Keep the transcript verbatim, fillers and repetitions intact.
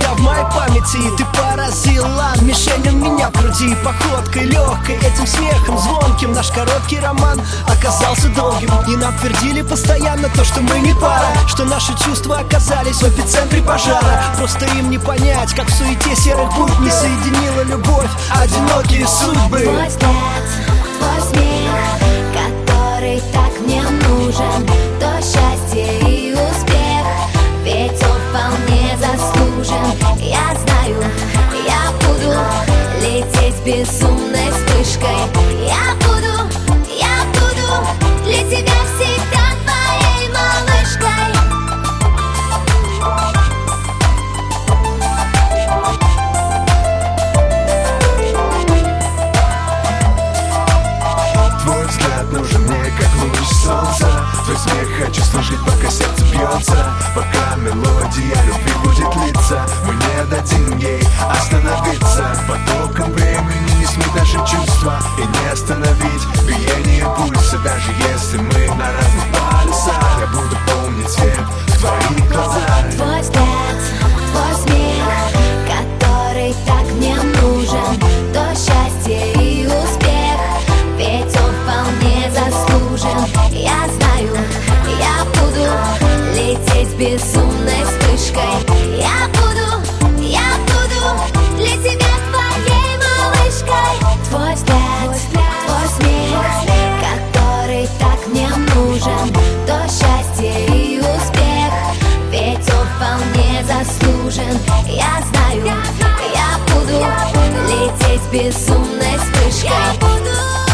навсегда в моей памяти. Ты поразила, мишень у меня в груди. Походкой легкой, этим смехом звонким. Наш короткий роман оказался долгим. И нам твердили постоянно то, что мы не пара, что наши чувства оказались в эпицентре пожара. Просто им не понять, как в суете серых будь не соединила любовь одинокие судьбы. Твой взгляд, твой смех, который так мне нужен, то счастье и успех, ведь он вполне заслужен. Я знаю, я буду лететь безумной вспышкой. Я буду, я буду для тебя всегда твоей малышкой. Твой взгляд нужен мне, как луч солнца. Твой смех хочу слышать, пока сердце бьется, пока мелодия любви будет литься. Мы не дадим ей остановиться. Потоком времени не смыть наши чувства и не остановить биение пульса. Даже если мы на разных полюсах, я буду помнить свет в твоих глазах. Твой взгляд, твой смех, который так мне нужен, то счастье и успех, ведь он вполне заслужен. Я знаю, я буду лететь безумной вспышкой. Я буду, я буду для тебя твоей малышкой. Твой взгляд, твой смех, который так мне нужен, то счастье и успех, ведь он вполне заслужен. Я знаю, я буду лететь безумной вспышкой. Я буду